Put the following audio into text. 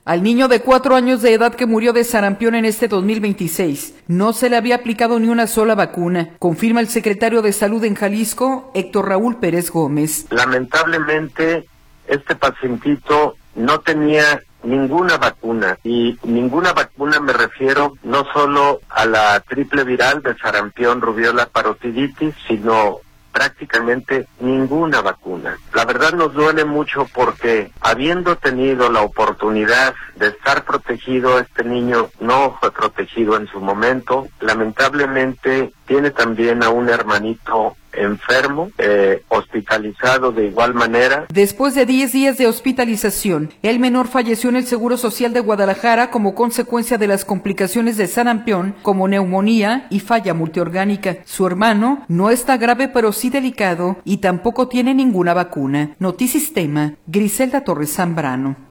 Al niño de 4 años de edad que murió de sarampión en este 2026, no se le había aplicado ni una sola vacuna, confirma el secretario de Salud en Jalisco, Héctor Raúl Pérez Gómez. Lamentablemente, este pacientito no tenía ninguna vacuna, y ninguna vacuna me refiero no solo a la triple viral de sarampión, rubiola, parotiditis, sino prácticamente ninguna vacuna. La verdad nos duele mucho porque habiendo tenido la oportunidad de estar protegido, este niño no fue protegido en su momento. Lamentablemente tiene también a un hermanito enfermo, hospitalizado de igual manera. Después de 10 días de hospitalización, el menor falleció en el Seguro Social de Guadalajara como consecuencia de las complicaciones de sarampión, como neumonía y falla multiorgánica. Su hermano no está grave, pero sí delicado, y tampoco tiene ninguna vacuna. Notisistema, Griselda Torres Zambrano.